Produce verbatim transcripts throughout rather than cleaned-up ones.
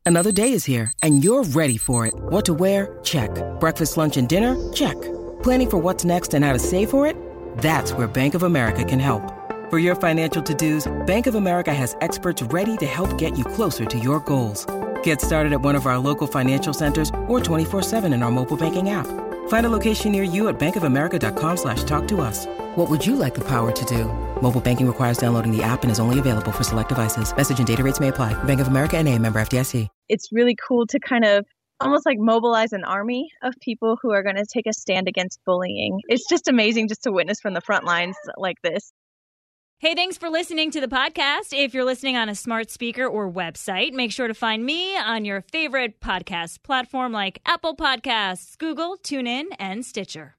Another day is here, and you're ready for it. What to wear? Check. Breakfast, lunch, and dinner? Check. Planning for what's next and how to save for it? That's where Bank of America can help. For your financial to-dos, Bank of America has experts ready to help get you closer to your goals. Get started at one of our local financial centers or twenty-four seven in our mobile banking app. Find a location near you at bankofamerica.com slash talk to us. What would you like the power to do? Mobile banking requires downloading the app and is only available for select devices. Message and data rates may apply. Bank of America N A, member F D I C. It's really cool to kind of almost like mobilize an army of people who are going to take a stand against bullying. It's just amazing just to witness from the front lines like this. Hey, thanks for listening to the podcast. If you're listening on a smart speaker or website, make sure to find me on your favorite podcast platform like Apple Podcasts, Google, TuneIn, and Stitcher.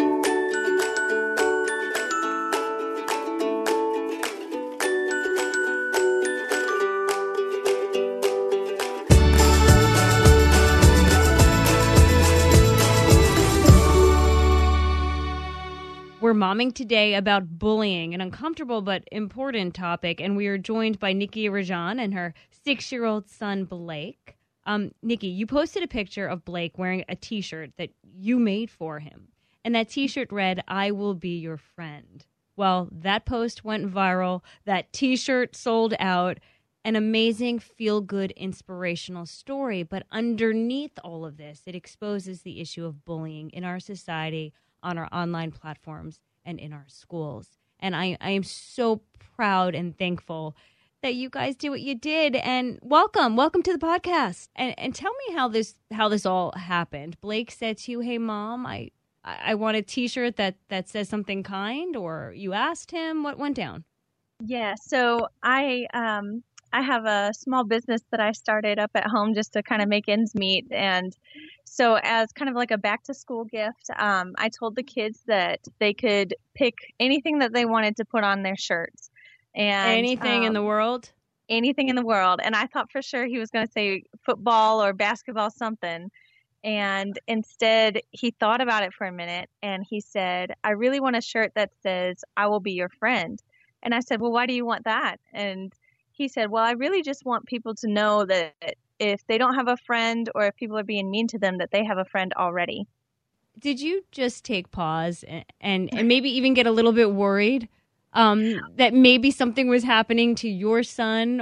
We're momming today about bullying, an uncomfortable but important topic, and we are joined by Nikki Rajan and her six-year-old son, Blake. Um, Nikki, you posted a picture of Blake wearing a T-shirt that you made for him, and that T-shirt read, "I will be your friend." Well, that post went viral, that T-shirt sold out, an amazing, feel-good, inspirational story, but underneath all of this, it exposes the issue of bullying in our society, on our online platforms, and in our schools. And I, I am so proud and thankful that you guys did what you did. And welcome, welcome to the podcast. And and tell me how this how this all happened. Blake said to you, "Hey, Mom, I I want a T-shirt that that says something kind," or you asked him. What went down? Yeah, so I um I have a small business that I started up at home just to kind of make ends meet. And so as kind of like a back to school gift, um, I told the kids that they could pick anything that they wanted to put on their shirts. And Anything um, in the world? Anything in the world. And I thought for sure he was going to say football or basketball, something. And instead, he thought about it for a minute and he said, "I really want a shirt that says, 'I will be your friend.'" And I said, "Well, why do you want that?" And he said, "Well, I really just want people to know that if they don't have a friend or if people are being mean to them, that they have a friend already." Did you just take pause and, and, and maybe even get a little bit worried um, that maybe something was happening to your son?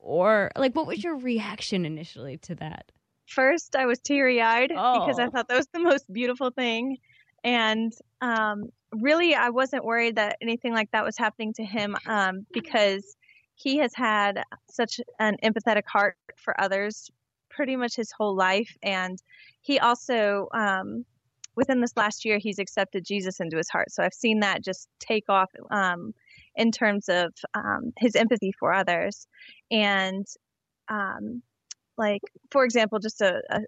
Or like, what was your reaction initially to that? First, I was teary-eyed Oh. because I thought that was the most beautiful thing. And um, really, I wasn't worried that anything like that was happening to him um, because he has had such an empathetic heart for others pretty much his whole life. And he also, um, within this last year, he's accepted Jesus into his heart. So I've seen that just take off um, in terms of um, his empathy for others. And um, like, for example, just a, a,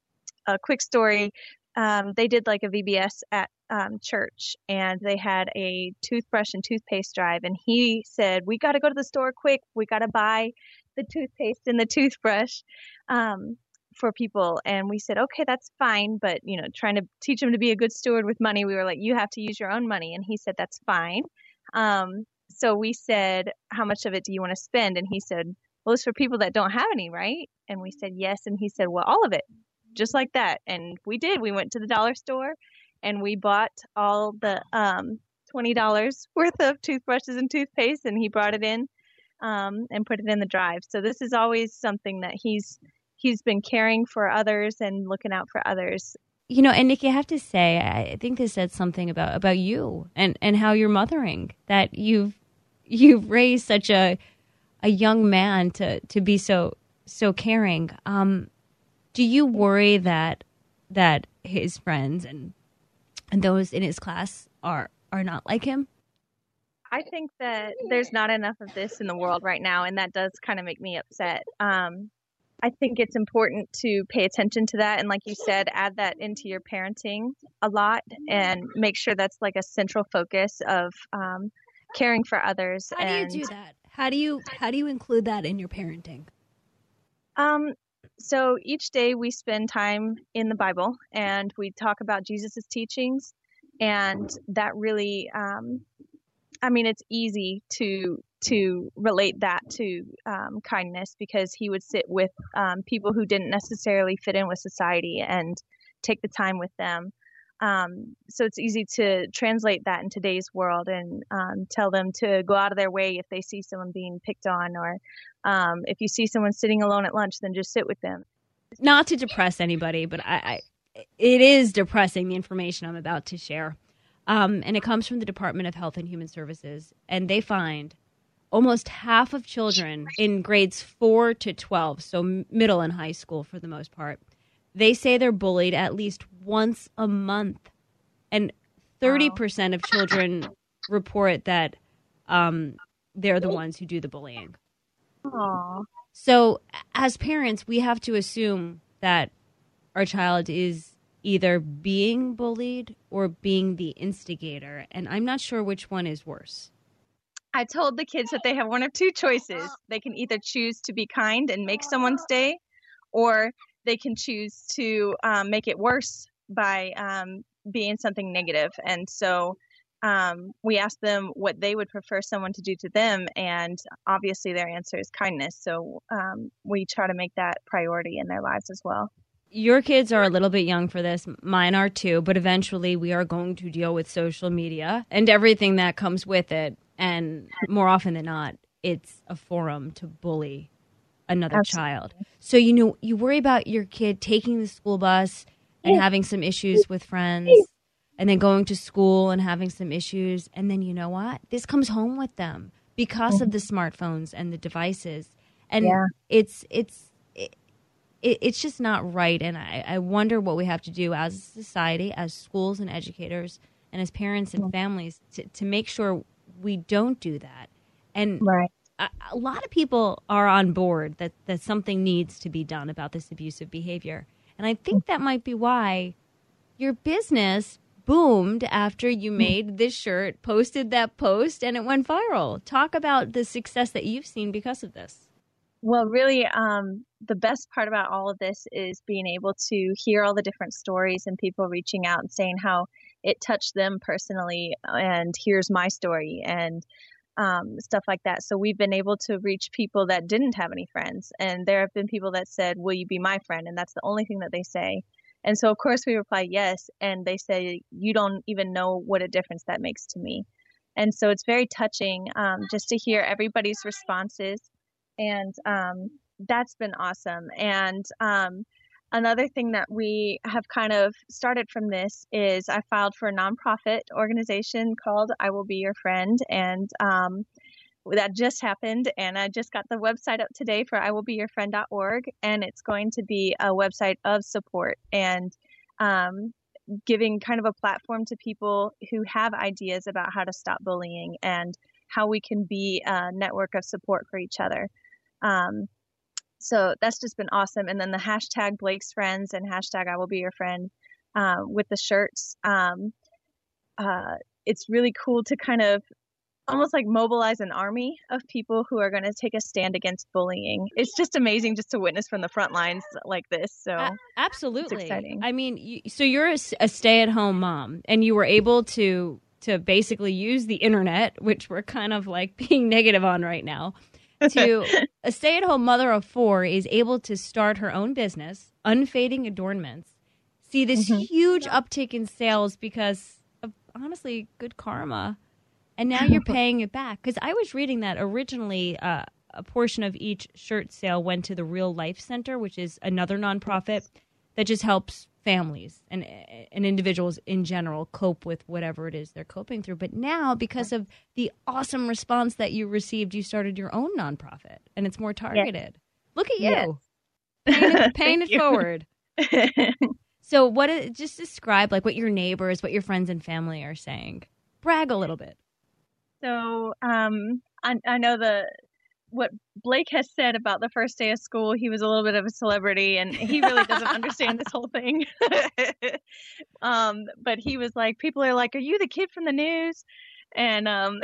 a quick story. Um, they did like a V B S at um, church, and they had a toothbrush and toothpaste drive. And he said, "We got to go to the store quick. We got to buy the toothpaste and the toothbrush um, for people." And we said, "Okay, that's fine." But, you know, trying to teach him to be a good steward with money, we were like, "You have to use your own money." And he said, "That's fine." Um, so we said, "How much of it do you want to spend?" And he said, "Well, it's for people that don't have any, right?" And we said, "Yes." And he said, "Well, all of it." Just like that. And we did. We went to the dollar store and we bought all the um, twenty dollars worth of toothbrushes and toothpaste, and he brought it in um, and put it in the drive. So this is always something that he's he's been caring for others and looking out for others. You know, and Nikki, I have to say, I think this said something about, about you and, and how you're mothering, that you've you've raised such a a young man to, to be so so caring. Um, do you worry that that his friends and and those in his class are are not like him? I think that there's not enough of this in the world right now, and that does kind of make me upset. Um, I think it's important to pay attention to that, and like you said, add that into your parenting a lot, and make sure that's like a central focus of um, caring for others. How and, do you do that? How do you how do you include that in your parenting? Um, so each day we spend time in the Bible, and we talk about Jesus's teachings, and that really, um, I mean, it's easy to to relate that to um, kindness, because he would sit with um, people who didn't necessarily fit in with society and take the time with them. Um, so it's easy to translate that in today's world and um, tell them to go out of their way if they see someone being picked on, or um, if you see someone sitting alone at lunch, then just sit with them. Not to depress anybody, but I, I it is depressing, the information I'm about to share. Um, and it comes from the Department of Health and Human Services, and they find almost half of children in grades four to twelve, so middle and high school for the most part, they say they're bullied at least once a month. And thirty percent of children report that um, they're the ones who do the bullying. Aww. So as parents, we have to assume that our child is either being bullied or being the instigator. And I'm not sure which one is worse. I told the kids that they have one of two choices. They can either choose to be kind and make someone stay, or they can choose to um, make it worse by um, being something negative. And so um, we asked them what they would prefer someone to do to them. And obviously their answer is kindness. So um, we try to make that priority in their lives as well. Your kids are a little bit young for this. Mine are too. But eventually we are going to deal with social media and everything that comes with it. And more often than not, it's a forum to bully another Absolutely. child. So, you know, you worry about your kid taking the school bus and having some issues with friends, and then going to school and having some issues. And then, you know what? This comes home with them because of the smartphones and the devices. And yeah. it's it's it, it's just not right. And I, I wonder what we have to do as a society, as schools and educators, and as parents and families to, to make sure we don't do that. And right. a, a lot of people are on board that, that something needs to be done about this abusive behavior. And I think that might be why your business boomed after you made this shirt, posted that post, and it went viral. Talk about the success that you've seen because of this. Well, really, um, the best part about all of this is being able to hear all the different stories and people reaching out and saying how it touched them personally, and here's my story, and um, stuff like that. So we've been able to reach people that didn't have any friends. And there have been people that said, will you be my friend? And that's the only thing that they say. And so, of course, we reply, yes. And they say, you don't even know what a difference that makes to me. And so it's very touching um, just to hear everybody's responses. And um, that's been awesome. And um, another thing that we have kind of started from this is I filed for a nonprofit organization called I Will Be Your Friend. And um, that just happened. And I just got the website up today for I will be your friend dot org. And it's going to be a website of support and um, giving kind of a platform to people who have ideas about how to stop bullying and how we can be a network of support for each other. Um, so that's just been awesome. And then the hashtag Blake's Friends and hashtag I Will Be Your Friend uh, with the shirts. Um, uh, it's really cool to kind of almost like mobilize an army of people who are going to take a stand against bullying. It's just amazing just to witness from the front lines like this. So uh, absolutely. It's exciting. I mean, you, so you're a, a stay-at-home mom, and you were able to to basically use the internet, which we're kind of like being negative on right now. To a stay-at-home mother of four is able to start her own business, Unfading Adornments, see this mm-hmm. huge uptick in sales because of, honestly, good karma. And now you're paying it back. Because I was reading that originally uh, a portion of each shirt sale went to the Real Life Center, which is another nonprofit that just helps families and and individuals in general cope with whatever it is they're coping through. But now, because of the awesome response that you received, you started your own nonprofit, and it's more targeted. Yes. Look at you, yes. paying it, paying it forward. So, what? Is, just describe like what your neighbors, what your friends and family are saying. Brag a little bit. So, um, I, I know the. What Blake has said about the first day of school, he was a little bit of a celebrity, and he really doesn't understand this whole thing. um, but he was like, people are like, are you the kid from the news? And um,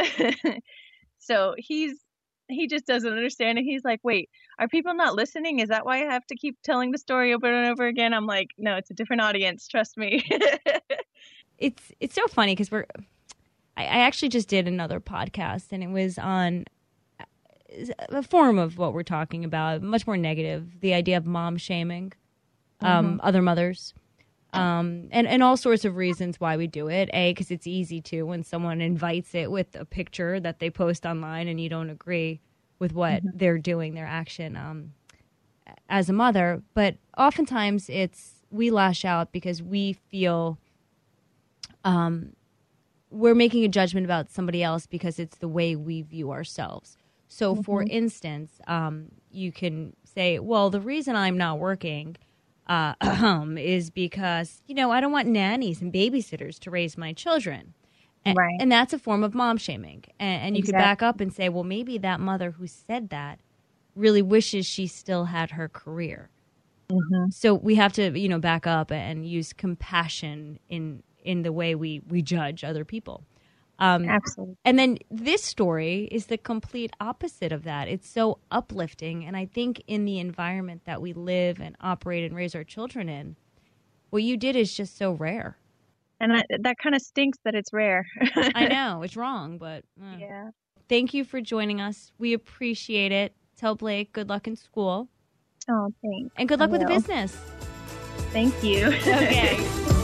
so he's he just doesn't understand it. He's like, wait, are people not listening? Is that why I have to keep telling the story over and over again? I'm like, no, it's a different audience. Trust me. it's it's so funny because we're I, I actually just did another podcast, and it was on a form of what we're talking about, much more negative, the idea of mom shaming um, mm-hmm. other mothers. Um, and, and all sorts of reasons why we do it. A, because it's easy to when someone invites it with a picture that they post online and you don't agree with what mm-hmm. they're doing, their action um, as a mother. But oftentimes it's we lash out because we feel um, we're making a judgment about somebody else because it's the way we view ourselves. So, mm-hmm. for instance, um, you can say, well, the reason I'm not working Uh, is because, you know, I don't want nannies and babysitters to raise my children. And, right. and that's a form of mom shaming. And, and you exactly. could back up and say, well, maybe that mother who said that really wishes she still had her career. Mm-hmm. So we have to, you know, back up and use compassion in, in the way we, we judge other people. Um, Absolutely. And then this story is the complete opposite of that. It's so uplifting. And I think in the environment that we live and operate and raise our children in, what you did is just so rare. And I, that kind of stinks that it's rare. I know. It's wrong, but uh. yeah. Thank you for joining us. We appreciate it. Tell Blake good luck in school. Oh, thanks. And good luck I with will. the business. Thank you. Okay.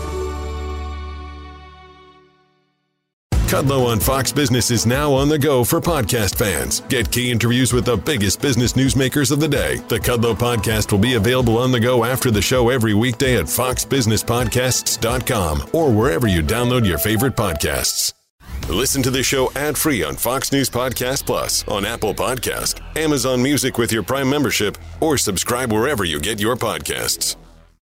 Kudlow on Fox Business is now on the go for podcast fans. Get key interviews with the biggest business newsmakers of the day. The Kudlow podcast will be available on the go after the show every weekday at fox business podcasts dot com or wherever you download your favorite podcasts. Listen to the show ad-free on Fox News Podcast Plus, on Apple Podcast, Amazon Music with your Prime membership, or subscribe wherever you get your podcasts.